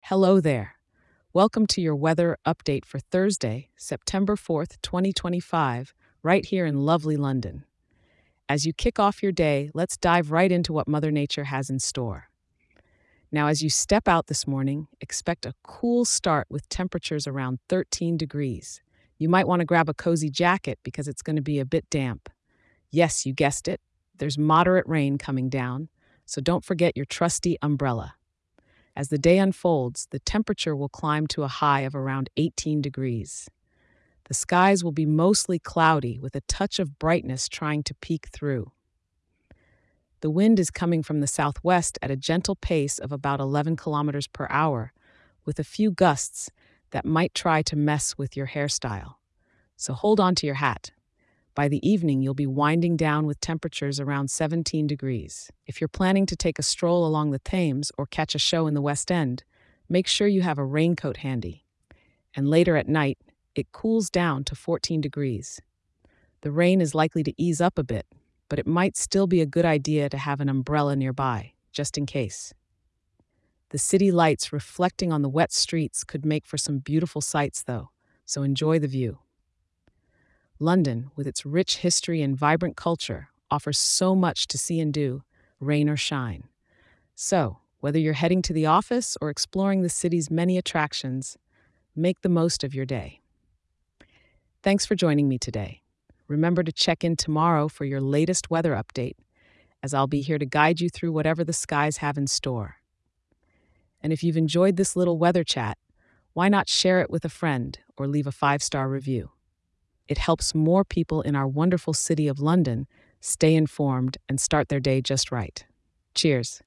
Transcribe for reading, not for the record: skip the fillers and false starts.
Hello there. Welcome to your weather update for Thursday, September 4th, 2025, right here in lovely London. As you kick off your day, let's dive right into what Mother Nature has in store. Now, as you step out this morning, expect a cool start with temperatures around 13 degrees. You might want to grab a cozy jacket because it's going to be a bit damp. Yes, you guessed it, there's moderate rain coming down, so don't forget your trusty umbrella. As the day unfolds, the temperature will climb to a high of around 18 degrees. The skies will be mostly cloudy with a touch of brightness trying to peek through. The wind is coming from the southwest at a gentle pace of about 11 kilometers per hour, with a few gusts that might try to mess with your hairstyle. So hold on to your hat. By the evening, you'll be winding down with temperatures around 17 degrees. If you're planning to take a stroll along the Thames or catch a show in the West End, make sure you have a raincoat handy. And later at night, it cools down to 14 degrees. The rain is likely to ease up a bit, but it might still be a good idea to have an umbrella nearby, just in case. The city lights reflecting on the wet streets could make for some beautiful sights, though, so enjoy the view. London, with its rich history and vibrant culture, offers so much to see and do, rain or shine. So, whether you're heading to the office or exploring the city's many attractions, make the most of your day. Thanks for joining me today. Remember to check in tomorrow for your latest weather update, as I'll be here to guide you through whatever the skies have in store. And if you've enjoyed this little weather chat, why not share it with a friend or leave a 5-star review? It helps more people in our wonderful city of London stay informed and start their day just right. Cheers.